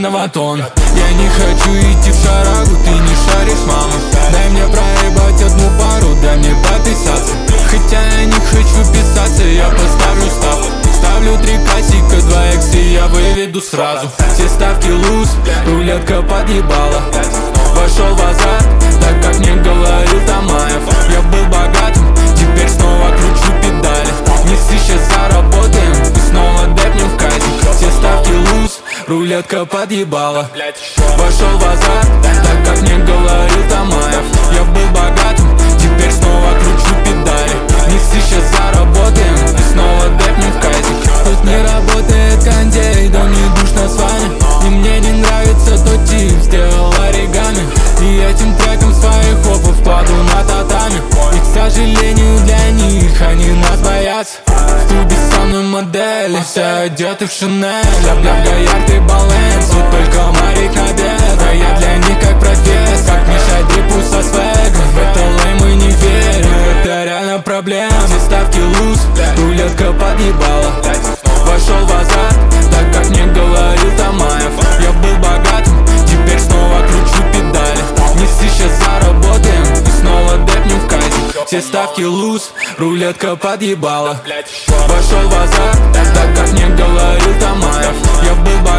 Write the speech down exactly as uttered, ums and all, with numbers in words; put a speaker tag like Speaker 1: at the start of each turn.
Speaker 1: миллионного тон. Я не хочу идти в шарагу, ты не шаришь, мама. Дай мне проебать одну пару, дай мне подписаться. Хотя я не хочу писаться, я поставлю ставку. Ставлю три косика, два икс и я выведу сразу. Все ставки луз, рулетка подъебала. Вошел в азарт, так как мне говорил Тамаев. Я был богатым, теперь снова кручу педали. Не сейчас заработаем и снова депнем в казик. Все ставки луз, рулетка подъебала. Вошел в азарт, так как мне говорил Тамаев. Я был богатым, теперь снова кручу педали. Не сейчас заработаем и снова депнем в казик. Тут не работает кондей, да мне душно с вами. И мне не нравится тот тип, сделал оригами. И этим треком своих хопов кладу на татами. И, к сожалению, для них они нас боятся. В клубе со мной модели, все одеты в Шинель. Бля, в Гаярд и Баленсу, только Марик надет. А я для них как профессор, как Миша Дрипу со свегом. В это леймы не верю, это реально проблема. Все ставки луз, рулетка подъебала. Вошел в азарт, так как мне говорил Тамаев. Я был богатым, теперь снова кручу педали. Не сейчас заработаем и снова депнем в казик. Все ставки луз, рулетка подъебала. Вошел в азарт, так как мне говорил Тамаев. Я был богатым.